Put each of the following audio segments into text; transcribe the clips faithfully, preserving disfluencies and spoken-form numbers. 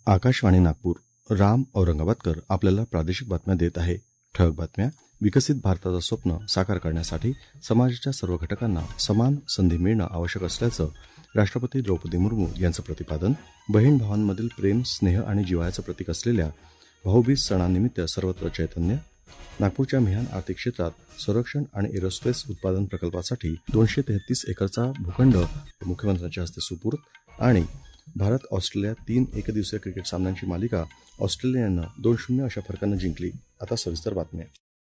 आकाशवाणी नागपूर. राम औरंगाबादकर आपल्याला प्रादेशिक बातम्या देत आहे. ठळक बातम्या. विकसित भारताचं स्वप्न साकार करण्यासाठी समाजाच्या सर्व घटकांना समान संधी मिळणं आवश्यक असल्याचं राष्ट्रपती द्रौपदी मुर्मू यांचं प्रतिपादन. बहीण भावांमधील प्रेम, स्नेह आणि जिव्हाळ्याचं प्रतीक असलेल्या भाऊबीज सणानिमित्त सर्वत्र चैतन्य. नागपूरच्या मिहान आर्थिक क्षेत्रात संरक्षण आणि एरोस्पेस उत्पादन प्रकल्पासाठी दोनशे तेहतीस एकरचा भूखंड मुख्यमंत्र्यांच्या हस्ते सुपूर्द. आणि भारत ऑस्ट्रेलिया तीन एकदिवसीय क्रिकेट सामन्यांची मालिका ऑस्ट्रेलियानं दोन शून्य अशा फरकानं जिंकली. आता सविस्तर बातम्या.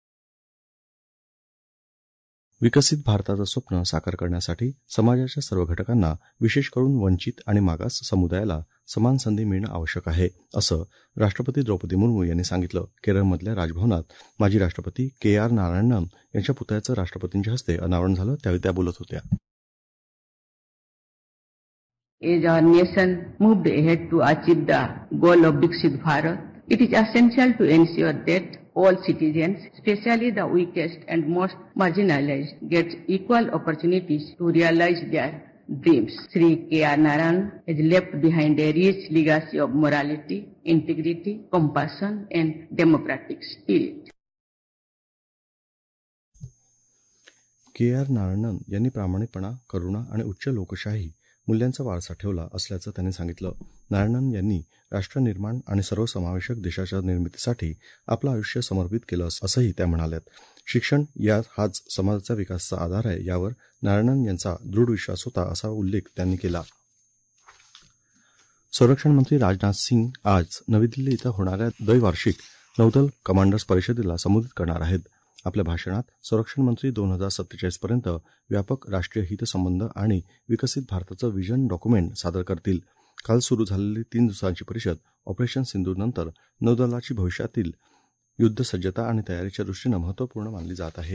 विकसित भारताचं स्वप्न साकार करण्यासाठी समाजाच्या सर्व घटकांना, विशेष करून वंचित आणि मागास समुदायाला समान संधी मिळणं आवश्यक आहे, असं राष्ट्रपती द्रौपदी मुर्मू यांनी सांगितलं. केरळमधल्या राजभवनात माजी राष्ट्रपती के आर नारायणन यांच्या पुतळ्याचं राष्ट्रपतींच्या हस्ते अनावरण झालं, त्यावेळी त्या बोलत होत्या. As our nation moved ahead to achieve the goal of Viksit Bharat, it is essential to ensure that all citizens, especially the weakest and most marginalized, get equal opportunities to realize their dreams. Shri K R Narayan has left behind a rich legacy of morality, integrity, compassion, and democratic spirit. K R Narayanan यांनी प्रामाणिकपणा, करुणा आणि उच्च लोकशाही मूल्यांचा वारसा ठेवला असल्याचं त्यांनी सांगितलं. नारायणन यांनी राष्ट्रनिर्माण आणि सर्वसमावेशक देशाच्या निर्मितीसाठी आपलं आयुष्य समर्पित केलं असंही त्या म्हणाल्यात. शिक्षण या हाच समाजाचा विकासाचा आधार आहे, यावर नारायणन यांचा दृढ विश्वास होता, असा उल्लेख त्यांनी केला. संरक्षण मंत्री राजनाथ सिंग आज नवी दिल्ली इथं होणाऱ्या द्वैवार्षिक नौदल कमांडर्स परिषदेला संबोधित करणार आहेत. आपल्या भाषणात संरक्षण मंत्री दोन हजार सत्तेचाळीस पर्यंत व्यापक राष्ट्रीय हितसंबंध आणि विकसित भारताचं व्हिजन डॉक्युमेंट सादर करतील. काल सुरू झालेली तीन दिवसांची परिषद ऑपरेशन सिंधूरनंतर नौदलाची भविष्यातील युद्धसज्जता आणि तयारीच्या दृष्टीनं महत्त्वपूर्ण मानली जात आहे.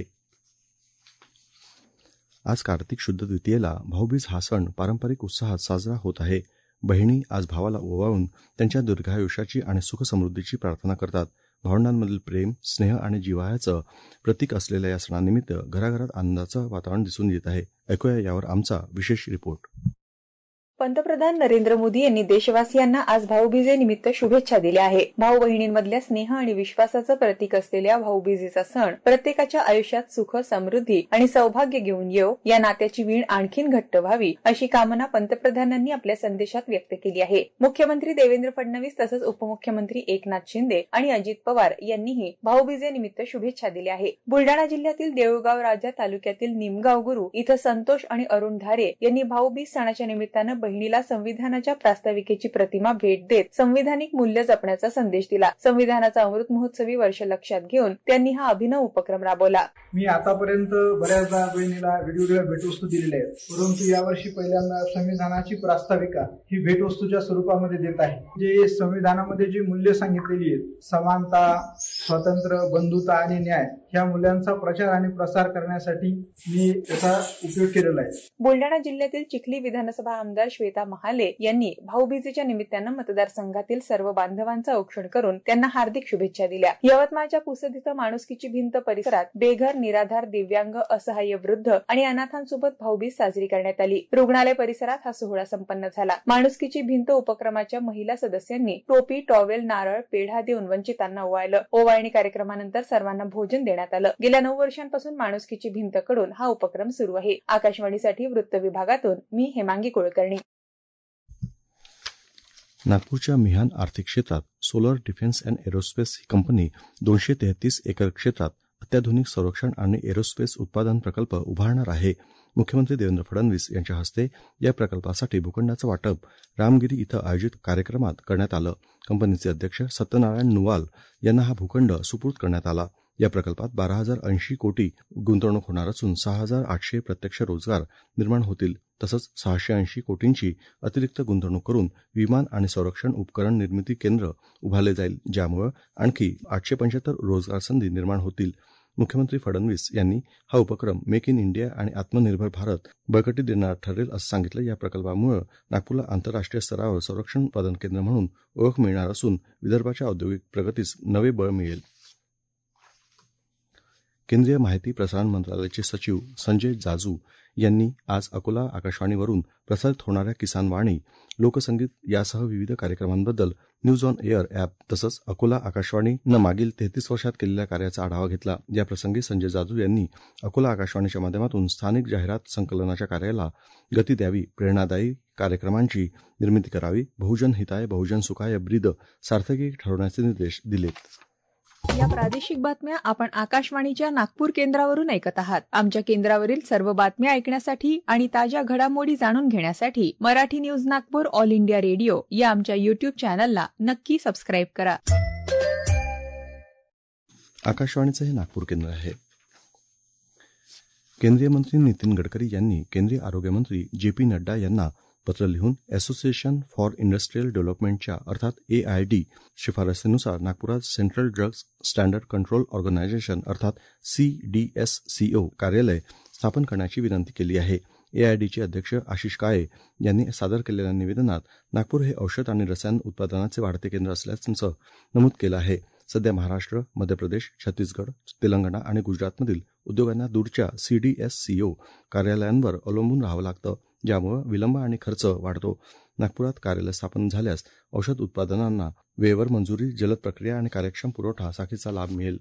आज कार्तिक शुद्ध द्वितीयेला भाऊबीज हा सण पारंपरिक उत्साहात साजरा होत आहे. बहिणी आज भावाला ओवाळून त्यांच्या दीर्घायुष्याची आणि सुखसमृद्धीची प्रार्थना करतात. भावंडांमधील प्रेम, स्नेह आणि जिव्हाळ्याचं प्रतीक असलेल्या या सणानिमित्त घराघरात आनंदाचं वातावरण दिसून येत आहे. ऐकूया यावर आमचा विशेष रिपोर्ट. पंतप्रधान नरेंद्र मोदी यांनी देशवासियांना आज भाऊबीजेनिमित्त शुभेच्छा दिल्या आहे. भाऊ बहिणींमधल्या स्नेह आणि विश्वासाचं प्रतीक असलेल्या भाऊबीजेचा सण प्रत्येकाच्या आयुष्यात सुख, समृद्धी आणि सौभाग्य घेऊन येवो, या नात्याची वीण आणखीन घट्ट व्हावी, अशी कामना पंतप्रधानांनी आपल्या संदेशात व्यक्त केली आहे. मुख्यमंत्री देवेंद्र फडणवीस तसंच उपमुख्यमंत्री एकनाथ शिंदे आणि अजित पवार यांनीही भाऊबीजेनिमित्त शुभेच्छा दिल्या आहे. बुलडाणा जिल्ह्यातील देऊळगाव राजा तालुक्यातील निमगाव गुरु इथं संतोष आणि अरुण धारे यांनी भाऊबीज सणाच्या निमित्तानं बहिणीला संविधानाच्या प्रास्ताविकेची प्रतिमा भेट देत संविधानिक मूल्य जपण्याचा संदेश दिला. संविधानाचा अमृत महोत्सवी वर्ष लक्षात घेऊन त्यांनी हा अभिनव उपक्रम राबवला. मी आतापर्यंत बऱ्याचदा बहिणीला वेगवेगळ्या भेटवस्तू दिलेल्या आहेत, परंतु यावर्षी पहिल्यांदा संविधानाची प्रास्ताविका ही भेटवस्तूच्या स्वरूपामध्ये देत आहे. जे संविधानामध्ये जी मूल्य सांगितलेली आहेत, समानता, स्वातंत्र्य, बंधुता आणि न्याय, ह्या मूल्यांचा प्रचार आणि प्रसार करण्यासाठी मी त्याचा उपयोग केलेला आहे. बुलडाणा जिल्ह्यातील चिखली विधानसभा आमदार श्वेता महाले यांनी भाऊबीजेच्या निमित्तानं मतदारसंघातील सर्व बांधवांचं औक्षण करून त्यांना हार्दिक शुभेच्छा दिल्या. यवतमाळच्या पुसद इथं माणुसकीची भिंत परिसरात बेघर, निराधार, दिव्यांग, असहाय्य वृद्ध आणि अनाथांसोबत भाऊबीज साजरी करण्यात आली. रुग्णालय परिसरात हा सोहळा संपन्न झाला. माणुसकीची भिंत उपक्रमाच्या महिला सदस्यांनी टोपी, टॉवेल, नारळ, पेढा देऊन वंचितांना ओवाळलं. ओवाळणी कार्यक्रमानंतर सर्वांना भोजन देण्यात आलं. गेल्या नऊ वर्षांपासून माणुसकीची भिंत कडून हा उपक्रम सुरू आहे. आकाशवाणीसाठी वृत्त विभागातून मी हेमांगी कुलकर्णी. नागपूरच्या मिहान आर्थिक क्षेत्रात सोलर डिफेन्स अँड एरोस्पेस ही कंपनी दोनशे तेहतीस एकर क्षेत्रात अत्याधुनिक संरक्षण आणि एरोस्पेस उत्पादन प्रकल्प उभारणार आहे. मुख्यमंत्री देवेंद्र फडणवीस यांच्या हस्ते या प्रकल्पासाठी भूखंडाचं वाटप रामगिरी इथं आयोजित कार्यक्रमात करण्यात आलं. कंपनीचे अध्यक्ष सत्यनारायण नुवाल यांना हा भूखंड सुपूर्द करण्यात आला. या प्रकल्पात बारा हजार ऐंशी कोटी गुंतवणूक होणार असून सहा हजार आठशे प्रत्यक्ष रोजगार निर्माण होतील. तसंच सहाशे ऐंशी कोटींची अतिरिक्त गुंतवणूक करून विमान आणि संरक्षण उपकरण निर्मिती केंद्र उभारले जाईल, ज्यामुळे आणखी आठशे पंच्याहत्तर रोजगार संधी निर्माण होतील. मुख्यमंत्री फडणवीस यांनी हा उपक्रम मेक इन इंडिया आणि आत्मनिर्भर भारत बळकटी देणार ठरेल असं सांगितलं. या प्रकल्पामुळे नागपूरला आंतरराष्ट्रीय स्तरावर संरक्षण उत्पादन केंद्र म्हणून ओळख मिळणार असून विदर्भाच्या औद्योगिक प्रगतीस नवे बळ मिळेल. केंद्रीय माहिती प्रसारण मंत्रालयाचे सचिव संजय जाजू यांनी आज अकोला आकाशवाणीवरून प्रसारित होणाऱ्या किसान वाणी, लोकसंगीत यासह विविध कार्यक्रमांबद्दल न्यूज ऑन एअर ॲप तसंच अकोला आकाशवाणीनं मागील तेहतीस वर्षात केलेल्या कार्याचा आढावा घेतला. याप्रसंगी संजय जाधव यांनी अकोला आकाशवाणीच्या माध्यमातून स्थानिक जाहिरात संकलनाच्या कार्याला गती द्यावी, प्रेरणादायी कार्यक्रमांची निर्मिती करावी, बहुजन हिताय बहुजन सुखाय ब्रीद सार्थकी ठरवण्याचे निर्देश दिलेत. या प्रादेशिक बातम्या आपण आकाशवाणीच्या नागपूर केंद्रावरून ऐकत आहात. आमच्या केंद्रावरील सर्व बातम्या ऐकण्यासाठी आणि ताज्या घडामोडी जाणून घेण्यासाठी Marathi news Nagpur all India radio या आमच्या युट्यूब चॅनलला नक्की सबस्क्राईब करा. आकाशवाणीचं हे नागपूर केंद्र आहे. केंद्रीय मंत्री नितीन गडकरी यांनी केंद्रीय आरोग्य मंत्री जे पी नड्डा यांना पत्र लिहून असोसिएशन फॉर इंडस्ट्रियल डेव्हलपमेंटच्या अर्थात ए आय डी शिफारसीनुसार नागपुरात central drugs standard control organisation अर्थात C D S C O कार्यालय स्थापन करण्याची विनंती केली आहे. एआयडीचे अध्यक्ष आशिष काळे यांनी सादर केलेल्या निवेदनात नागपूर हे औषध आणि रसायन उत्पादनाचे वाढते केंद्र असल्याचं नमूद केलं आहे. सध्या महाराष्ट्र, मध्य प्रदेश, छत्तीसगड, तेलंगणा आणि गुजरातमधील उद्योगांना दूरच्या C D S C O कार्यालयांवर अवलंबून राहावं लागतं, ज्यामुळे विलंब आणि खर्च वाढतो. नागपुरात कार्यालय स्थापन झाल्यास औषध उत्पादनांना वेळेवर मंजुरी, जलद प्रक्रिया आणि कार्यक्षम पुरवठा साखळीचा लाभ मिळेल.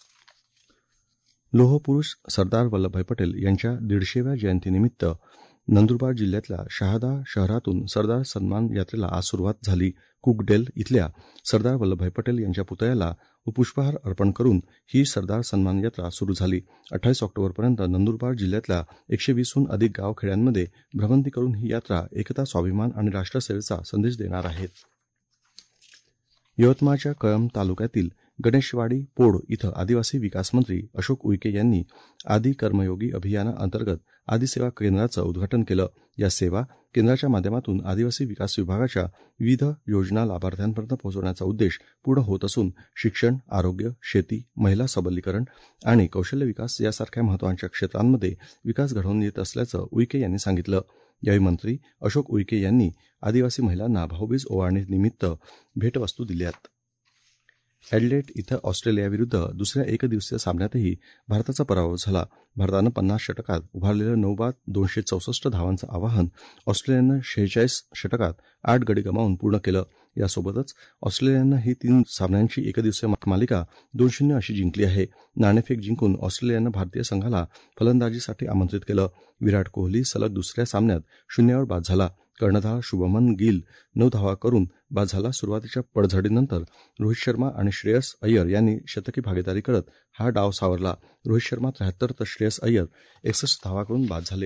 लोहपुरुष सरदार वल्लभभाई पटेल यांच्या दीडशेव्या जयंतीनिमित्त नंदुरबार जिल्ह्यातल्या शहादा शहरातून सरदार सन्मान यात्रेला आज सुरुवात झाली. कुकडेल इथल्या सरदार वल्लभभाई पटेल यांच्या पुतळ्याला पुष्पहार अर्पण करून ही सरदार सन्मान यात्रा सुरू झाली. अठ्ठावीस ऑक्टोबरपर्यंत नंदुरबार जिल्ह्यातल्या एकशे वीसहून अधिक गाव खेड्यांमध्ये भ्रमंती करून ही यात्रा एकता, स्वाभिमान आणि राष्ट्रसेवेचा संदेश देणार आहे. यवतमाळच्या कळंब तालुक्यातील गणेशवाडी पोड इथं आदिवासी विकास मंत्री अशोक उईके यांनी आदी कर्मयोगी अभियानाअंतर्गत आदी सेवा केंद्राचं उद्घाटन केलं. या सेवा केंद्राच्या माध्यमातून आदिवासी विकास विभागाच्या विविध योजना लाभार्थ्यांपर्यंत पोहोचवण्याचा उद्देश पूर्ण होत असून शिक्षण, आरोग्य, शेती, महिला सबलीकरण आणि कौशल्य विकास यासारख्या महत्वाच्या क्षेत्रांमध्ये विकास घडवून येत असल्याचं उईके यांनी सांगितलं. यावेळी मंत्री अशोक उईके यांनी आदिवासी महिलांना भाऊबीज ओवाळणीनिमित्त भेटवस्तू दिल्यात. ॲडलेड इथं ऑस्ट्रेलियाविरुद्ध दुसऱ्या एकदिवसीय सामन्यातही भारताचा पराभव झाला. भारतानं पन्नास षटकात उभारलेलं नऊ बाद दोनशे चौसष्ट धावांचं आवाहन ऑस्ट्रेलियानं शेहेचाळीस षटकात आठ गडी गमावून पूर्ण केलं. यासोबतच ऑस्ट्रेलियानं ही तीन सामन्यांची एकदिवसीय मालिका दोन शून्य अशी जिंकली आहे. नाणेफेक जिंकून ऑस्ट्रेलियानं भारतीय संघाला फलंदाजीसाठी आमंत्रित केलं. विराट कोहली सलग दुसऱ्या सामन्यात शून्यावर बाद झाला. कर्णधार शुभमन गिल नऊ धावा करून बाद झाला. सुरुवातीच्या पडझडीनंतर रोहित शर्मा आणि श्रेयस अय्यर यांनी शतकी भागीदारी करत हा डाव सावरला. रोहित शर्मा त्र्याहत्तर तर श्रेयस अय्यर एकसष्ट धावा करून बाद झाले.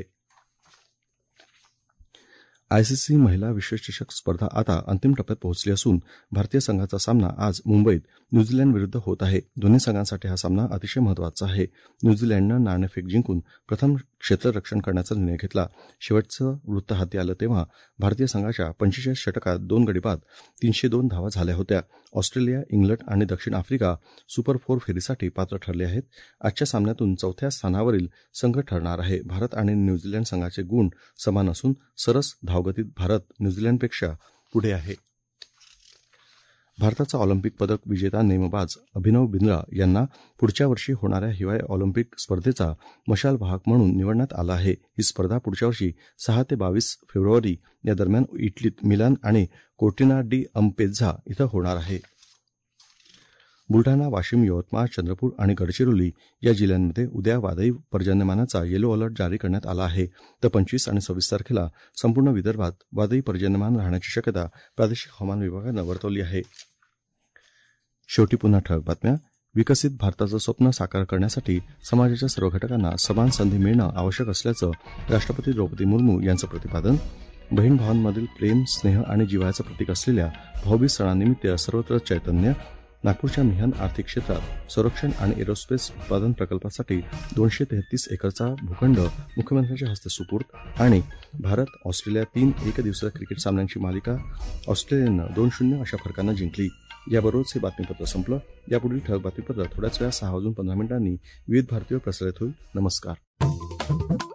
आयसीसी महिला विश्वचषक स्पर्धा आता अंतिम टप्प्यात पोहोचली असून भारतीय संघाचा सामना आज मुंबईत न्यूझीलंड विरुद्ध होत आहे. दोन्ही संघांसाठी हा सामना अतिशय महत्वाचा आहे. न्यूझीलंडनं नाणेफेक जिंकून प्रथम क्षेत्ररक्षण करण्याचा निर्णय घेतला. शेवटचं वृत्त हाती आलं तेव्हा भारतीय संघाच्या पंचेचाळीस षटकात दोन गडी बाद तीनशे दोन धावा झाल्या होत्या. ऑस्ट्रेलिया, इंग्लंड आणि दक्षिण आफ्रिका सुपर फोर फेरीसाठी पात्र ठरले आहेत. आजच्या सामन्यातून चौथ्या स्थानावरील संघ ठरणार आहे. भारत आणि न्यूझीलंड संघाचे गुण समान असून सरस धावगतीत भारत न्यूझीलंडपेक्षा पुढे आहे. भारताचा ऑलिम्पिक पदक विजेता नेमबाज अभिनव बिंद्रा यांना पुढच्या वर्षी होणाऱ्या हिवाळी ऑलिम्पिक स्पर्धेचा मशाल वाहक म्हणून निवडण्यात आलं आहे. ही स्पर्धा पुढच्या वर्षी सहा ते बावीस फेब्रुवारी या दरम्यान इटलीत मिलान आणि कोर्टिना डी अम्पेझा इथं होणार आहे. बुलढाणा, वाशिम, यवतमाळ, चंद्रपूर आणि गडचिरोली या जिल्ह्यांमध्ये उद्या वादळी पर्जन्यमानाचा येलो अलर्ट जारी करण्यात आला आहे. तर पंचवीस आणि सव्वीस तारखेला संपूर्ण विदर्भात वादळी पर्जन्यमान राहण्याची शक्यता प्रादेशिक हवामान विभागानं वर्तवली आहे. शेवटी पुन्हा ठळक बातम्या. विकसित भारताचं स्वप्न साकार करण्यासाठी समाजाच्या सर्व घटकांना समान संधी मिळणं आवश्यक असल्याचं राष्ट्रपती द्रौपदी मुर्मू यांचं प्रतिपादन. बहीण भावांमधील प्रेम, स्नेह आणि जिव्हाळ्याचं प्रतीक असलेल्या भाऊबीज सणानिमित्त सर्वत्र चैतन्य. नागपूरच्या मिहान आर्थिक क्षेत्रात संरक्षण आणि एरोस्पेस उत्पादन प्रकल्पासाठी दोनशे तेहतीस एकरचा भूखंड मुख्यमंत्र्यांच्या हस्ते सुपूर्द. आणि भारत ऑस्ट्रेलिया तीन एकदिवसीय क्रिकेट सामन्यांची मालिका ऑस्ट्रेलियानं दोन शून्य अशा फरकानं जिंकली. याबरोबरच हे बातमीपत्र संपलं. यापुढील ठळक बातमीपत्र थोड्याच वेळा सहा वाजून पंधरा मिनिटांनी विविध भारतीवर प्रसारित होईल. नमस्कार.